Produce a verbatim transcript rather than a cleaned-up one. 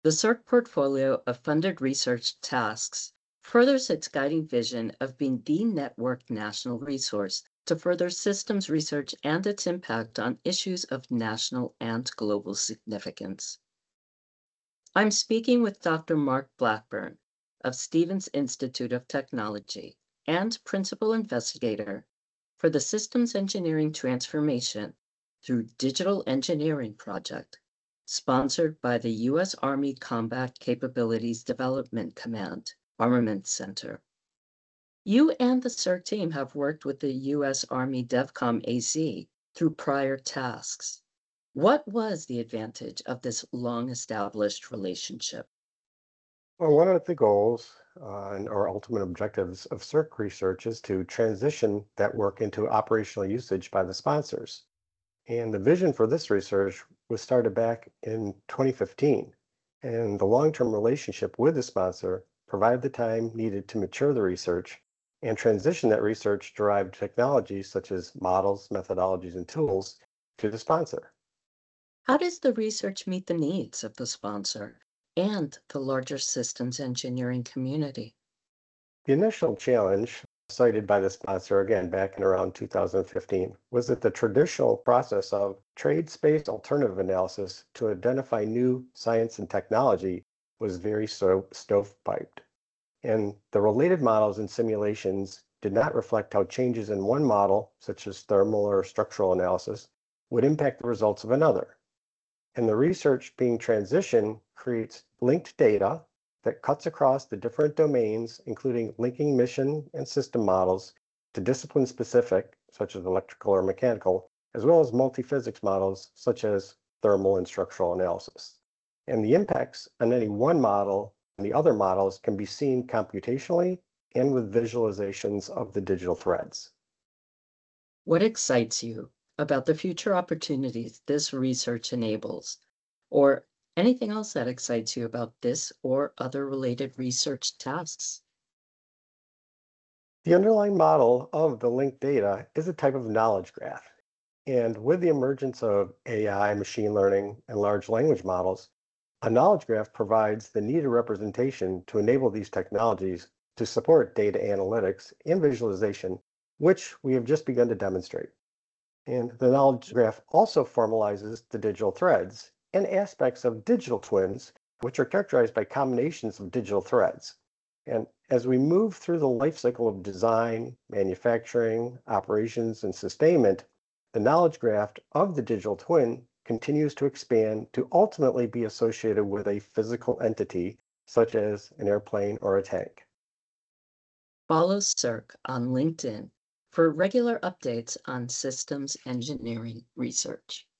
The C E R C portfolio of funded research tasks furthers its guiding vision of being the networked national resource to further systems research and its impact on issues of national and global significance. I'm speaking with Doctor Mark Blackburn of Stevens Institute of Technology and Principal Investigator for the Systems Engineering Transformation through Digital Engineering Project, sponsored by the U S Army Combat Capabilities Development Command Armament Center. You and the C E R C team have worked with the U S Army DEVCOM A Z through prior tasks. What was the advantage of this long-established relationship? Well, one of the goals uh, and or ultimate objectives of C E R C research is to transition that work into operational usage by the sponsors. And the vision for this research was started back in twenty fifteen. And the long-term relationship with the sponsor provided the time needed to mature the research and transition that research-derived technologies such as models, methodologies, and tools to the sponsor. How does the research meet the needs of the sponsor and the larger systems engineering community? The initial challenge cited by the sponsor again back in around two thousand fifteen was that the traditional process of trade space alternative analysis to identify new science and technology was very so stovepiped. And the related models and simulations did not reflect how changes in one model, such as thermal or structural analysis, would impact the results of another. And the research being transitioned creates linked data that cuts across the different domains, including linking mission and system models to discipline specific, such as electrical or mechanical, as well as multi-physics models, such as thermal and structural analysis. And the impacts on any one model and the other models can be seen computationally and with visualizations of the digital threads. What excites you about the future opportunities this research enables, or anything else that excites you about this or other related research tasks? The underlying model of the linked data is a type of knowledge graph. And with the emergence of A I, machine learning, and large language models, a knowledge graph provides the needed representation to enable these technologies to support data analytics and visualization, which we have just begun to demonstrate. And the knowledge graph also formalizes the digital threads and aspects of digital twins, which are characterized by combinations of digital threads. And as we move through the life cycle of design, manufacturing, operations, and sustainment, the knowledge graph of the digital twin continues to expand to ultimately be associated with a physical entity, such as an airplane or a tank. Follow C E R C on LinkedIn for regular updates on systems engineering research.